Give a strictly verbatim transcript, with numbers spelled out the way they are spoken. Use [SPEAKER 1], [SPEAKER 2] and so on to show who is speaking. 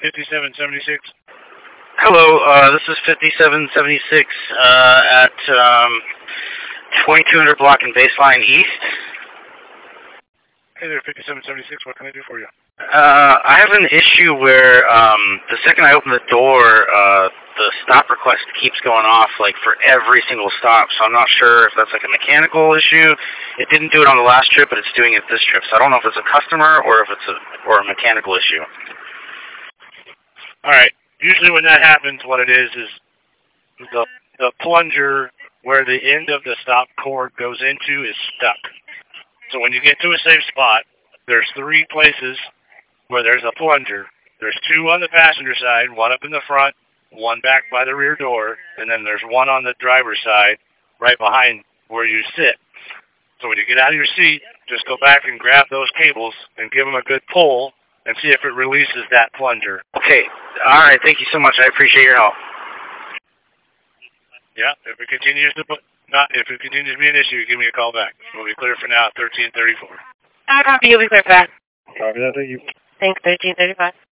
[SPEAKER 1] fifty-seven seventy-six.
[SPEAKER 2] Hello, uh, this is fifty-seven seventy-six uh, at um, twenty-two hundred block and Baseline East.
[SPEAKER 1] Hey there, fifty-seven seventy-six. What can I do for you?
[SPEAKER 2] Uh, I have an issue where um, the second I open the door, uh, the stop request keeps going off like for every single stop. So I'm not sure if that's like a mechanical issue. It didn't do it on the last trip, but it's doing it this trip. So I don't know if it's a customer or if it's a or a mechanical issue.
[SPEAKER 1] All right. Usually when that happens, what it is is the the plunger where the end of the stop cord goes into is stuck. So when you get to a safe spot, there's three places where there's a plunger. There's two on the passenger side, one up in the front, one back by the rear door, and then there's one on the driver's side right behind where you sit. So when you get out of your seat, just go back and grab those cables and give them a good pull and see if it releases that plunger.
[SPEAKER 2] Okay. All right. Thank you so much. I appreciate your help.
[SPEAKER 1] Yeah. If it continues to put, not if it continues to be an issue, give me a call back. We'll be clear for now at thirteen thirty-four.
[SPEAKER 3] I copy. You'll be clear back.
[SPEAKER 1] Copy that. Thank you.
[SPEAKER 3] Thanks. thirteen thirty-five.